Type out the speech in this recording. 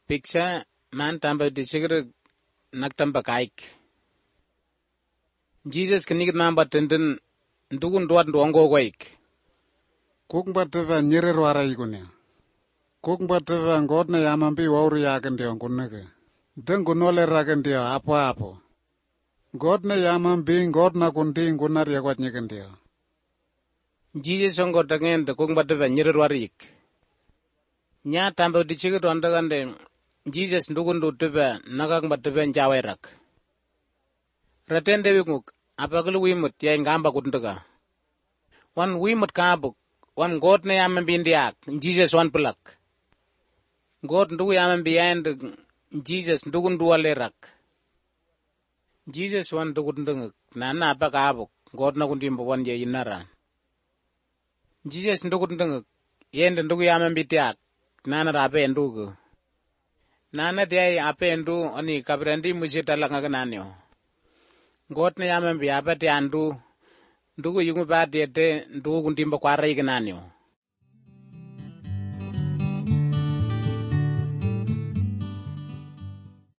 Picture man tamba disigre naktamba kaik. Jesus kanigit namba tenden ndugun duat ndongo waik. Kung bateva nyere rwara igunya. Kung bateva ngodna yamambi wauri yagendio ngunnege. Dengunole ragendio apo. Godna yamambi ngodna kundi ngunnar yagwat nyegendio. Jesus ongo tangen de kung bateva nyere rwarik. Nya tamba disigre ondagande Jesus ndugun duteba nagak bateva njawairak. Ratende winguk apaglu wimut ya ngamba kundaga. Wan wimut kabuk. Wan God na yaman bindiak, Jesus wan pelak. God ndugu yaman biyain Jesus ndugu lerak. Jesus wan ndugu ndengek, na apa kabuk, God na kundimbo wan ya inara. Jesus ndugu ndengek, yende ndugu yaman bitiak, nana rape ndugu. Nana dia ape ndu, ani kabrandi musita langa kananyo. God na yaman biyapa ti andu, ndugu yungu ba diete, ndugu kundimbo kwa rai kananyo.